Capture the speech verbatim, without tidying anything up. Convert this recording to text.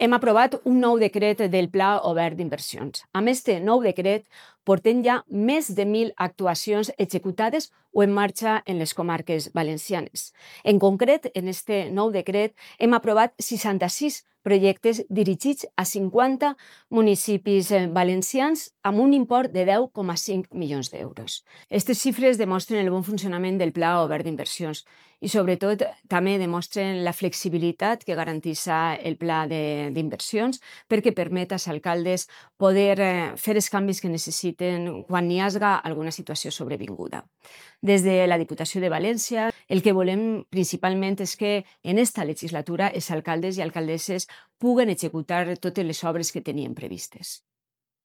Hem aprovat un nou decret del Pla Obert d'Inversions. Amb este nou decret portem ja més de mil actuacions executades o en marxa en les comarques valencianes. En concret, en este nou decret hem aprovat seixanta-sis projectes dirigits a cinquanta municipis valencians amb un import de deu coma cinc milions d'euros. Aquestes xifres demostren el bon funcionament del Pla Obert d'Inversions i, sobretot, també demostren la flexibilitat que garanteix el Pla d'inversions perquè permet als alcaldes poder fer els canvis que necessiten quan hi hagi alguna situació sobrevinguda. Des de la Diputació de València, el que volem principalment és que en esta legislatura els alcaldes i alcaldesses puguen executar totes les obres que tenien previstes.